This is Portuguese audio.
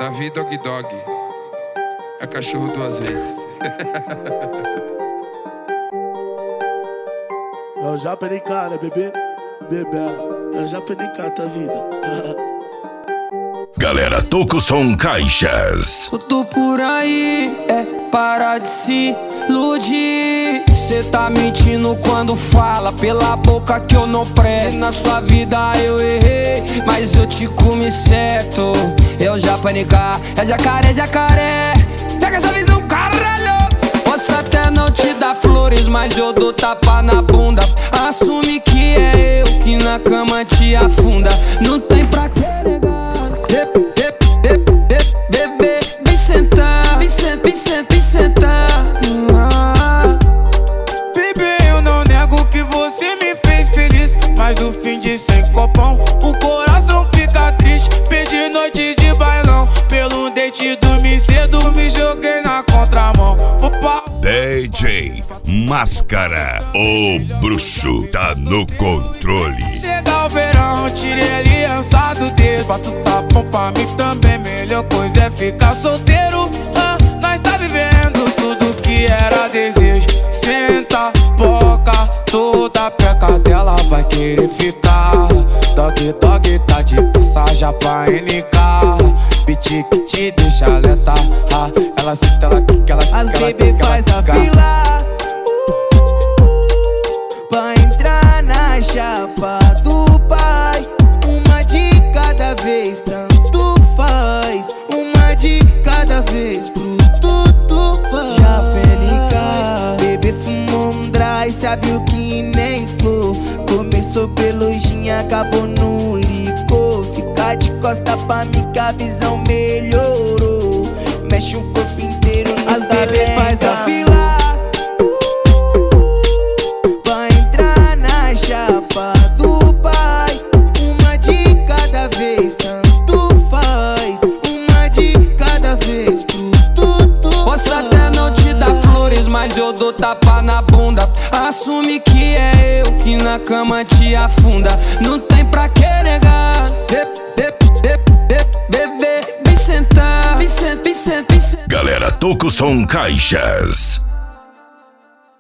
Davi Dog Dog é cachorro duas vezes. Eu já perdi cara, bebê, bebela. Eu já perdi cara, tá vida. Galera, toca o som Caixas. Eu tô por aí, para de se iludir. Cê tá mentindo quando fala pela boca que eu não presto. Na sua vida eu errei, mas eu te comi certo. Eu já panicar, é jacaré, jacaré. Pega essa visão, caralho. Posso até não te dar flores, mas eu dou tapa na bunda. Assume que é eu que na cama te afunda. Não tem pra que negar. Bebê, vem sentar, vem sentar. Bebê, eu não nego que você me fez feliz, mas o fim de sem copão, o coração fica triste. Perdi noite de bailão, pelo date dormi cedo, me joguei na contramão. DJ Máscara, o bruxo tá no controle. Chega o verão, tirei a aliança do dedo. Se bato tá bom pra mim também, melhor coisa é ficar solteiro. Nós tá vivendo tudo que era desejo. Senta, boca, toda peca dela vai querer ficar. Dog, dog, tá de passagem pra NK. Beat que te deixa lenta. Ela senta, ela quica, ela quica. As bebê faz a fila pra entrar na chapa do pai. Uma de cada vez, tanto faz. Uma de cada vez, pro tudo faz. Já pelica, bebê fumou um dry, sabe o que nem flor. Começou pelo gin, acabou no licor. Fica de costa pra mim que a visão melhorou. Mexe o corpo inteiro no As bebê faz a fila pra entrar na chapa do pai. Uma de cada vez, tanto faz. Uma de cada vez, pro tudo. Posso até não te dar flores, mas eu dou tapa na bunda. Assume que é eu que na cama te afunda. Não tem pra que negar. Bebê, vem sentar, vem sentar. Galera, toca o som Caixas.